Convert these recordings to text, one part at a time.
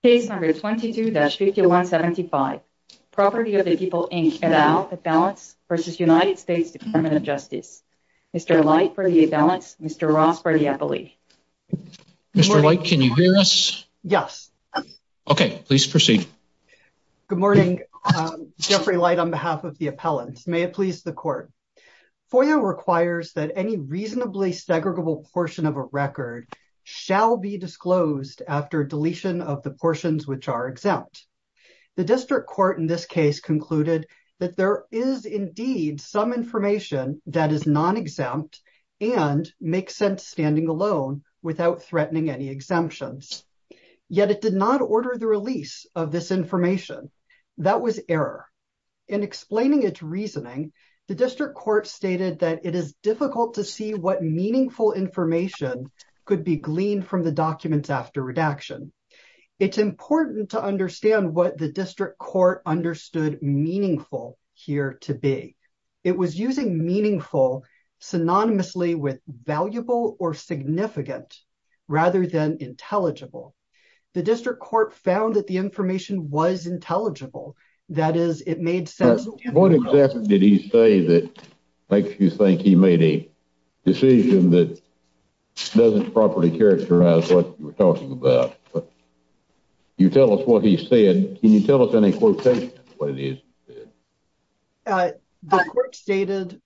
Case number 22-5175. Property of the People, Inc. et al. Appellants versus United States Department of Justice. Mr. Light for the appellants, Mr. Ross for the appellee. Mr. Light, can you hear us? Yes. Okay, please proceed. Good morning. Jeffrey Light on behalf of the appellants. May it please the court. FOIA requires that any reasonably segregable portion of a record shall be disclosed after deletion of the portions which are exempt. The district court in this case concluded that there is indeed some information that is non-exempt and makes sense standing alone without threatening any exemptions. Yet it did not order the release of this information. That was error. In explaining its reasoning, the district court stated that it is difficult to see what meaningful information could be gleaned from the documents after redaction. It's important to understand what the district court understood meaningful here to be. It was using meaningful synonymously with valuable or significant rather than intelligible. The district court found that the information was intelligible. That is, it made sense. What exactly did he say that makes you think he made a decision that doesn't properly characterize what you were talking about? But you tell us what he said. Can you tell us any quotation of what it is he said? The court stated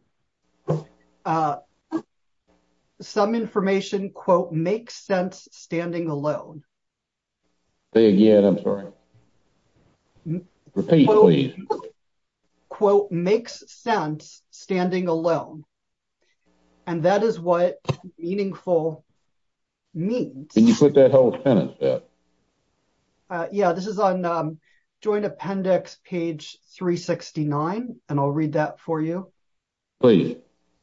some information, quote, makes sense standing alone. Say again, I'm sorry. Repeat, Quote, please. Quote, makes sense standing alone. And that is what meaningful means. Can you put that whole sentence out? Yeah, this is on Joint Appendix page 369, and I'll read that for you. Please.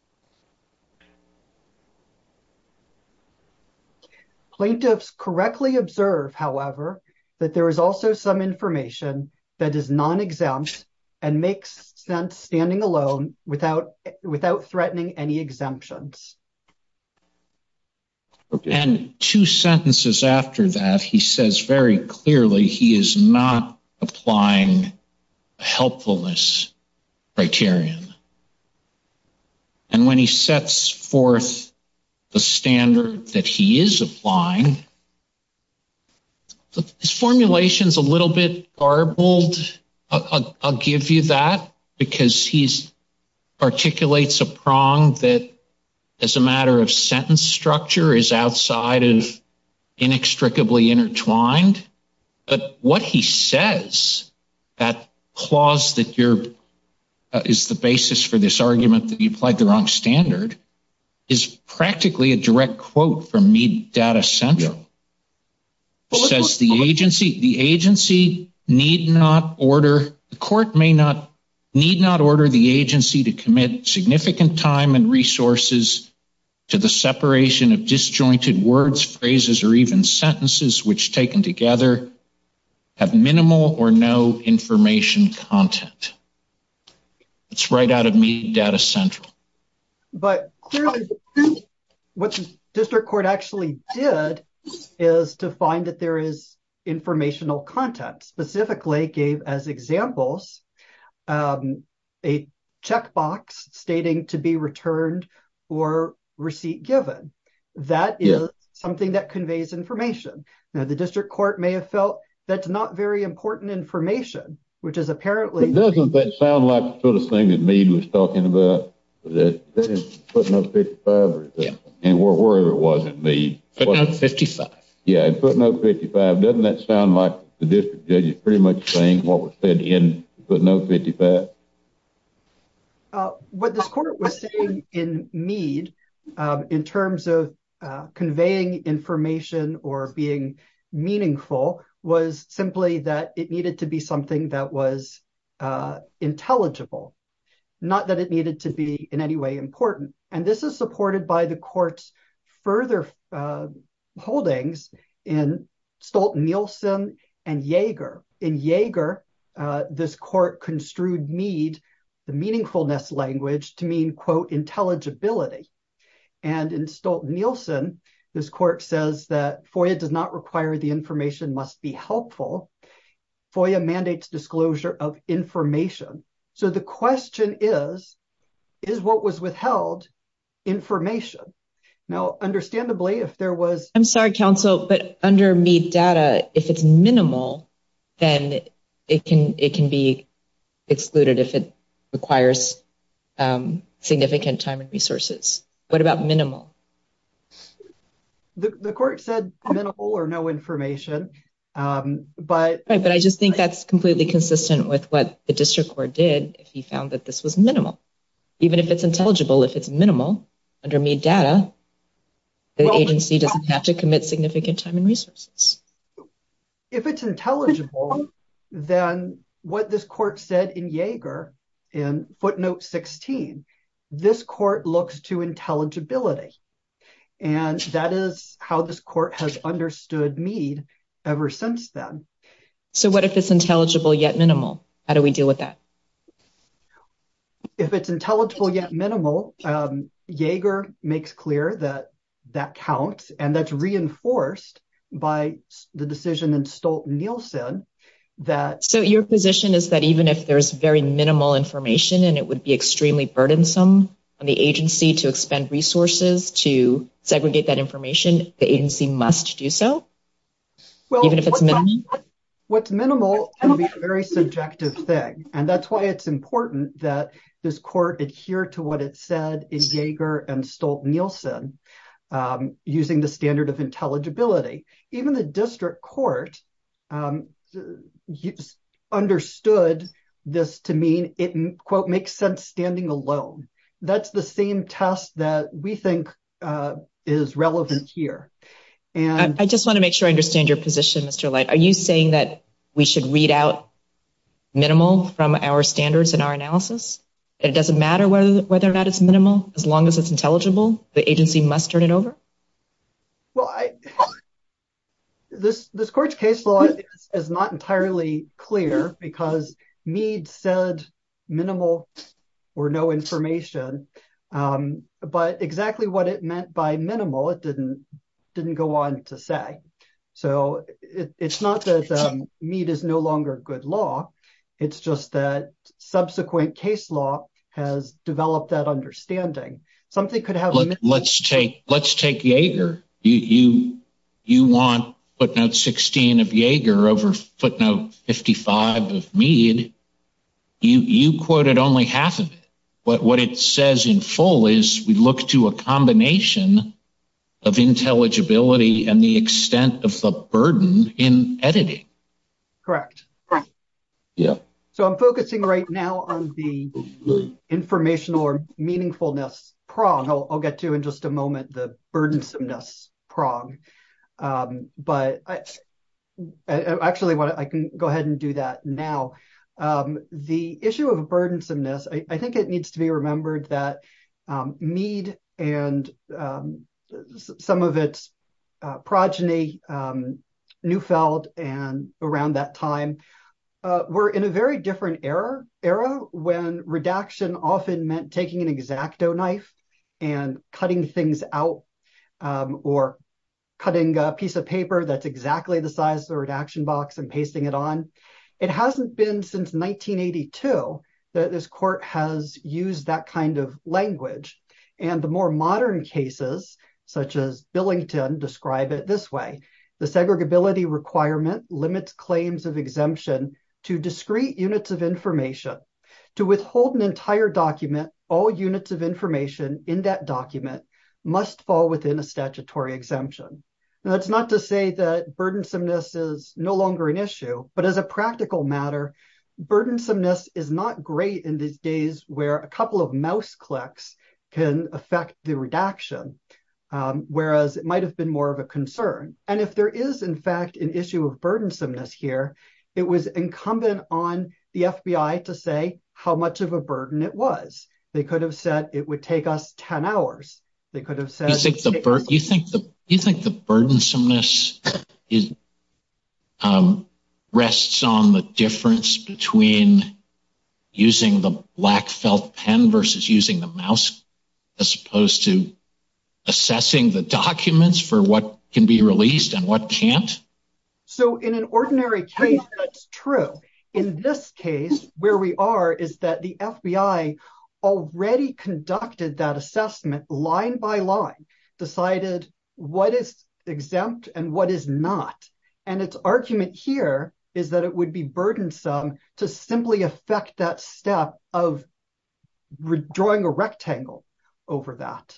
Plaintiffs correctly observe, however, that there is also some information that is non-exempt and makes sense standing alone without threatening any exemptions. Okay. And 2 sentences after that, he says very clearly he is not applying a helpfulness criterion. And when he sets forth the standard that he is applying, his formulation's a little bit garbled. I'll give you that, because he articulates a prong that, as a matter of sentence structure, is outside of inextricably intertwined. But what he says, that clause that is the basis for this argument that you applied the wrong standard, is practically a direct quote from Mead Data Central. It says the agency need not order the agency to commit significant time and resources to the separation of disjointed words, phrases, or even sentences which, taken together, have minimal or no information content. It's right out of Mead Data Central. But clearly, what the district court actually did is to find that there is informational content. Specifically, gave as examples a checkbox stating to be returned or receipt given. That is something that conveys information. Now, the district court may have felt that's not very important information, which is apparently... But doesn't that sound like the sort of thing that Mead was talking about? That footnote 55 or and wherever it was in Mead. Footnote 55. Yeah, in footnote 55, doesn't that sound like the district judge is pretty much saying what was said in footnote 55? What this court was saying in Mead, in terms of conveying information or being meaningful, was simply that it needed to be something that was intelligible, not that it needed to be in any way important. And this is supported by the court's further holdings in Stolt-Nielsen and Yeager. In Yeager, this court construed Mead, the meaningfulness language, to mean, quote, intelligibility. And in Stolt-Nielsen, This court says that FOIA does not require the information must be helpful. FOIA mandates disclosure of information. So the question is what was withheld information? Now, understandably, if there was... I'm sorry, counsel, but under Meade data, if it's minimal, then it can be excluded if it requires significant time and resources. What about minimal? The court said minimal or no information, but... Right, but I just think that's completely consistent with what the district court did if he found that this was minimal. Even if it's intelligible, if it's minimal under Meade data, the agency doesn't have to commit significant time and resources. If it's intelligible, then what this court said in Yeager in footnote 16, this court looks to intelligibility. And that is how this court has understood Meade ever since then. So what if it's intelligible yet minimal? How do we deal with that? If it's intelligible yet minimal, Yeager makes clear that counts, and that's reinforced by the decision in Stolt-Nielsen that... So your position is that even if there's very minimal information and it would be extremely burdensome on the agency to expend resources to segregate that information, the agency must do so? Well, even if it's minimal? What's minimal can be a very subjective thing. And that's why it's important that this court adhere to what it said in Yeager and Stolt-Nielsen, using the standard of intelligibility. Even the district court understood this to mean it, quote, makes sense standing alone. That's the same test that we think is relevant here. And I just want to make sure I understand your position, Mr. Light. Are you saying that we should read out minimal from our standards and our analysis? It doesn't matter whether or not it's minimal, as long as it's intelligible, the agency must turn it over? Well, this court's case law is not entirely clear because Meade said minimal or no information, but exactly what it meant by minimal, it didn't go on to say. So it's not that Meade is no longer good law. It's just that subsequent case law has developed that understanding. Something could have... Let's take Yeager. You want footnote 16 of Yeager over footnote 55 of Meade. You quoted only half of it. What it says in full is we look to a combination of intelligibility and the extent of the burden in editing. Correct. Yeah. So I'm focusing right now on the informational or meaningfulness prong. I'll get to in just a moment the burdensomeness prong. But I can go ahead and do that now. The issue of burdensomeness, I think it needs to be remembered that Meade and some of its progeny, Neufeld and around that time, were in a very different era when redaction often meant taking an X-Acto knife and cutting things out, or cutting a piece of paper that's exactly the size of the redaction box and pasting it on. It hasn't been since 1982 that this court has used that kind of language. And the more modern cases, such as Billington, describe it this way. The segregability requirement limits claims of exemption to discrete units of information. To withhold an entire document, all units of information in that document must fall within a statutory exemption. Now, that's not to say that burdensomeness is no longer an issue, but as a practical matter, burdensomeness is not great in these days where a couple of mouse clicks can affect the redaction, whereas it might have been more of a concern. And if there is, in fact, an issue of burdensomeness here, it was incumbent on the FBI to say how much of a burden it was. They could have said it would take us 10 hours. They could have said... You think the burdensomeness is rests on the difference between using the black felt pen versus using the mouse, as opposed to assessing the documents for what can be released and what can't? So in an ordinary case, that's true. In this case, where we are is that the FBI already conducted that assessment line by line, decided what is exempt and what is not. And its argument here is that it would be burdensome to simply affect that step of drawing a rectangle over that.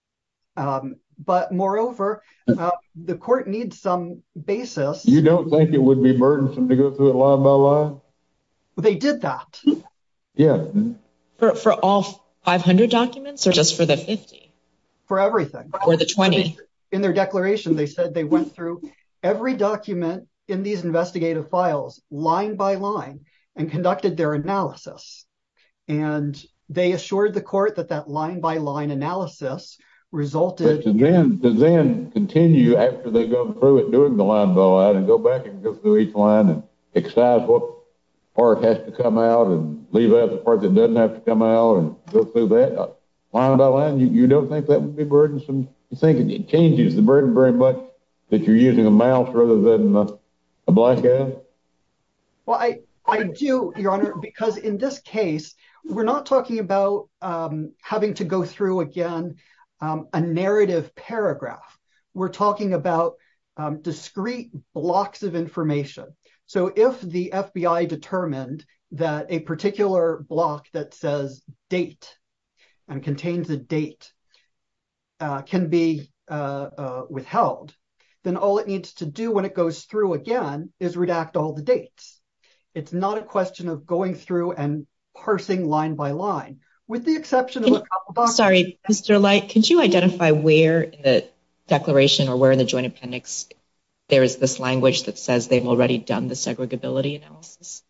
But moreover, the court needs some basis. You don't think it would be burdensome to go through it line by line? They did that. Yeah. For all 500 documents or just for the 50? For everything. Or the 20? In their declaration, they said they went through every document in these investigative files line by line and conducted their analysis. And they assured the court that that line by line analysis resulted. But to then continue after they go through it, doing the line by line, and go back and go through each line and excise what part has to come out and leave out the part that doesn't have to come out and go through that line by line, you don't think that would be burdensome? You think it changes the burden very much that you're using a mouse rather than a black guy? Well, I do, Your Honor, because in this case, we're not talking about having to go through again a narrative paragraph. We're talking about discrete blocks of information. So if the FBI determined that a particular block that says date and contains a date can be withheld, then all it needs to do when it goes through again is redact all the dates. It's not a question of going through and parsing line by line, with the exception of a couple documents. Sorry, Mr. Light, could you identify where in the declaration or where in the joint appendix there is this language that says they've already done the segregability analysis?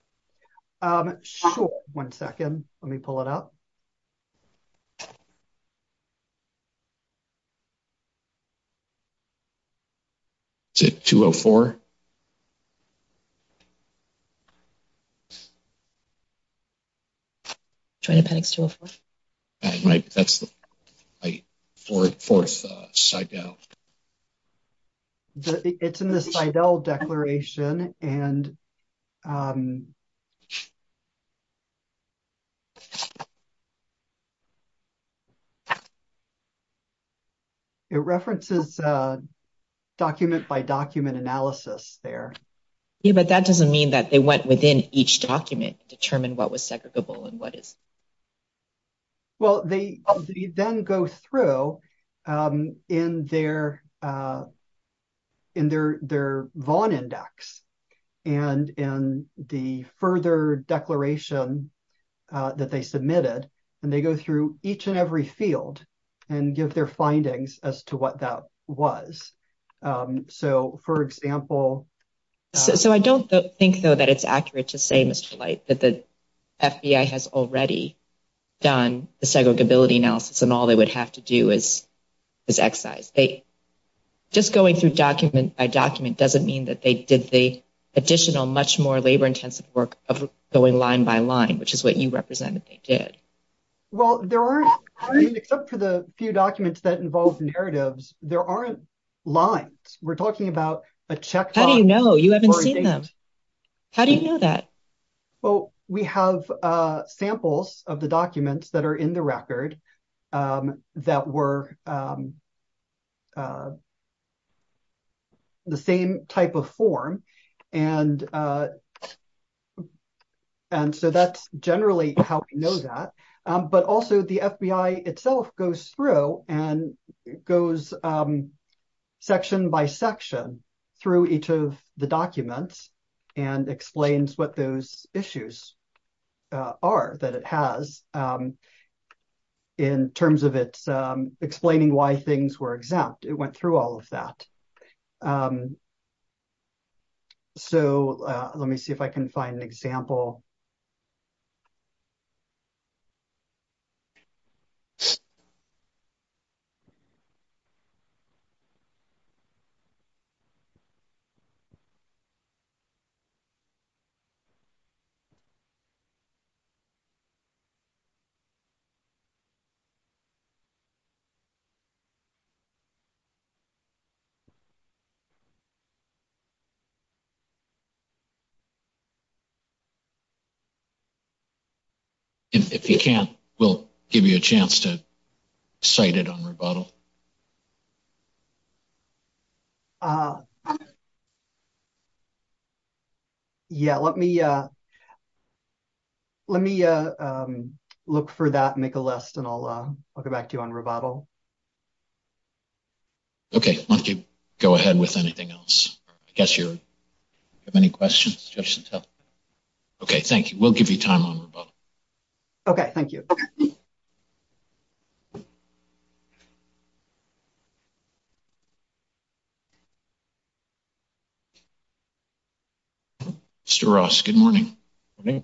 Sure. 1 second. Let me pull it up. Is it 204? Joint appendix 204? That's the fourth side down. It's in the Seidel Declaration, and it references document by document analysis there. Yeah, but that doesn't mean that they went within each document to determine what was segregable and what is. Well, they then go through in their Vaughan Index and in the further declaration that they submitted, and they go through each and every field and give their findings as to what that was. So, for example... So I don't think, though, that it's accurate to say, Mr. Light, that the FBI has already done the segregability analysis and all they would have to do is excise. Just going through document by document doesn't mean that they did the additional, much more labor-intensive work of going line by line, which is what you represented they did. Well, there aren't, except for the few documents that involve narratives, there aren't lines. We're talking about a checkbox. How do you know? You haven't seen them. How do you know that? Well, we have samples of the documents that are in the record that were the same type of form. And so that's generally how we know that. But also the FBI itself goes through and goes section by section through each of the documents and explains what those issues are that it has in terms of its explaining why things were exempt. It went through all of that. So let me see if I can find an example. If you can't, we'll give you a chance to cite it on rebuttal. Yeah, let me look for that, make a list, and I'll get back to you on rebuttal. Okay, why don't you go ahead with anything else? I guess you have any questions, Judge Santel? Okay, thank you. We'll give you time on rebuttal. Okay, thank you. Mr. Ross, good morning. Good morning.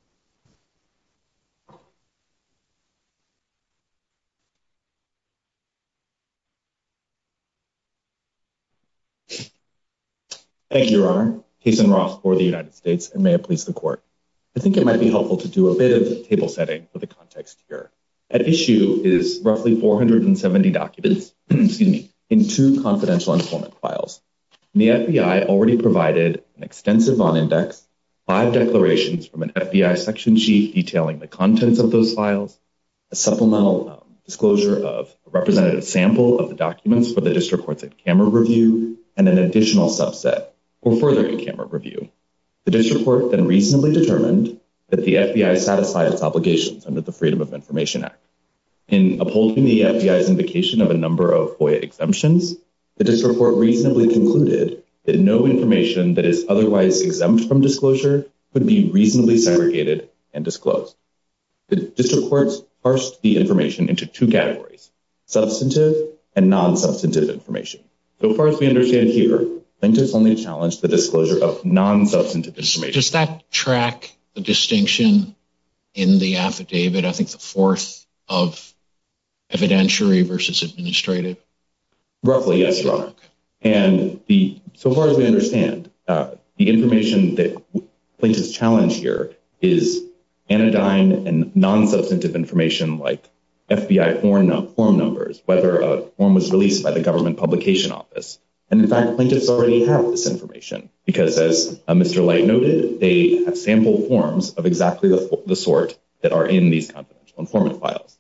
Thank you, Your Honor. Jason Ross for the United States, and may it please the court. I think it might be helpful to do a bit of table setting for the context here. At issue is roughly 470 documents, in 2 confidential informant files. And the FBI already provided an extensive Vaughn index, 5 declarations from an FBI section chief detailing the contents of those files, a supplemental disclosure of a representative sample of the documents for the district court's in-camera review, and an additional subset for further in-camera review. The district court then reasonably determined that the FBI satisfied its obligations under the Freedom of Information Act. In upholding the FBI's invocation of a number of FOIA exemptions, the district court reasonably concluded that no information that is otherwise exempt from disclosure could be reasonably segregated and disclosed. The district courts parsed the information into 2 categories, substantive and non-substantive information. So far as we understand here, plaintiffs only challenged the disclosure of non-substantive information. Does that track the distinction in the affidavit, I think the 4th of evidentiary versus administrative? Roughly, yes, Your Honor. Okay. And so far as we understand, the information that plaintiffs challenge here is anodyne and non-substantive information like FBI form numbers, whether a form was released by the government publication office. And in fact, plaintiffs already have this information because, as Mr. Light noted, they have sample forms of exactly the sort that are in these confidential informant files.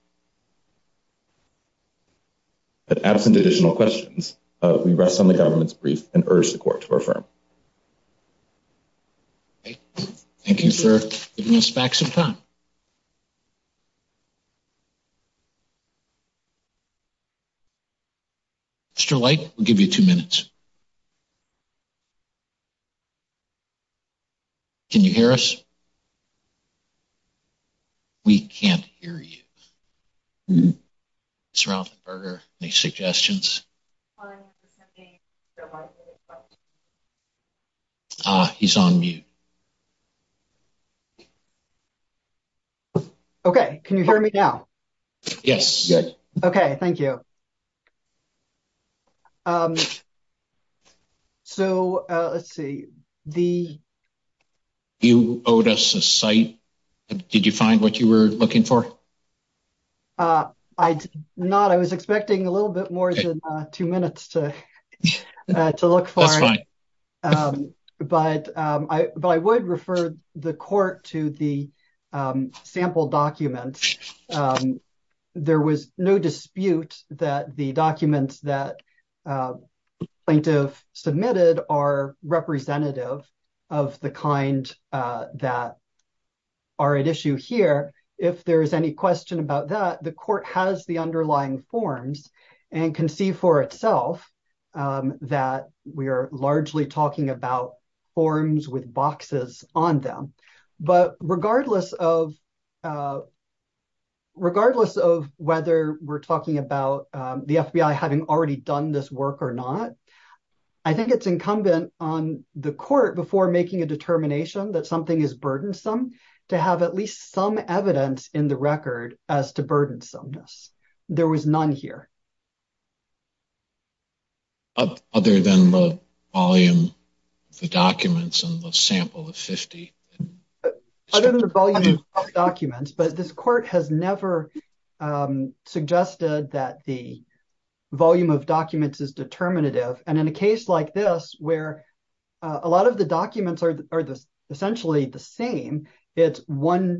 But absent additional questions, we rest on the government's brief and urge the court to affirm. Okay. Thank you for giving us back some time. Mr. Light, we'll give you 2 minutes. Can you hear us? We can't hear you. Ms. Rothenberger, any suggestions? He's on mute. Okay, can you hear me now? Yes. Okay, thank you. Let's see. You owed us a site. Did you find what you were looking for? I did not. I was expecting a little bit more than 2 minutes to look for. That's fine. But I would refer the court to the sample documents. There was no dispute that the documents that plaintiff submitted are representative of the kind that are at issue here. If there's any question about that, the court has the underlying forms and can see for itself that we are largely talking about forms with boxes on them. But regardless of whether we're talking about the FBI having already done this work or not, I think it's incumbent on the court, before making a determination that something is burdensome, to have at least some evidence in the record as to burdensomeness. There was none here. Other than the volume of the documents and the sample of 50. Other than the volume of documents, but this court has never suggested that the volume of documents is determinative. And in a case like this, where a lot of the documents are essentially the same, it's one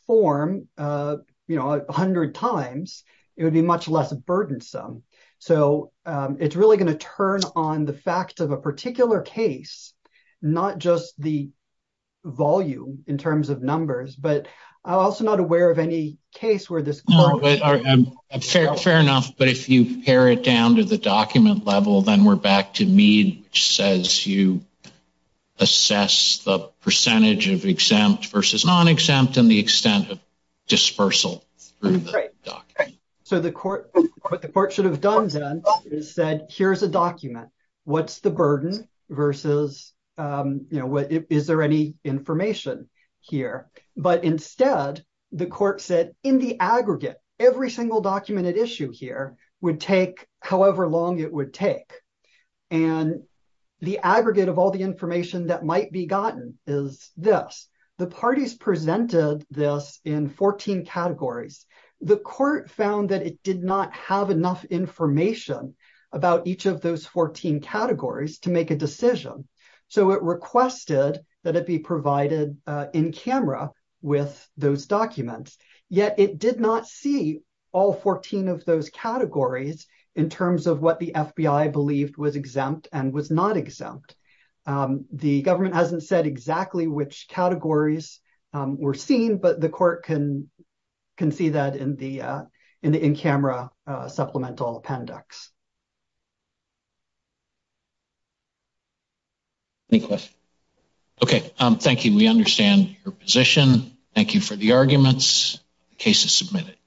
form, 100 times, it would be much less burdensome. So it's really going to turn on the fact of a particular case, not just the volume in terms of numbers, but I'm also not aware of any case where this court... No, but fair enough. But if you pare it down to the document level, then we're back to Meade, which says you assess the percentage of exempt versus non-exempt and the extent of dispersal through the document. So what the court should have done then is said, here's a document. What's the burden versus, is there any information here? But instead, the court said, in the aggregate, every single document at issue here would take however long it would take. And the aggregate of all the information that might be gotten is this. The parties presented this in 14 categories. The court found that it did not have enough information about each of those 14 categories to make a decision. So it requested that it be provided in camera with those documents. Yet it did not see all 14 of those categories in terms of what the FBI believed was exempt and was not exempt. The government hasn't said exactly which categories were seen, but the court can see that in the in-camera supplemental appendix. Any questions? Okay, thank you. We understand your position. Thank you for the arguments. The case is submitted.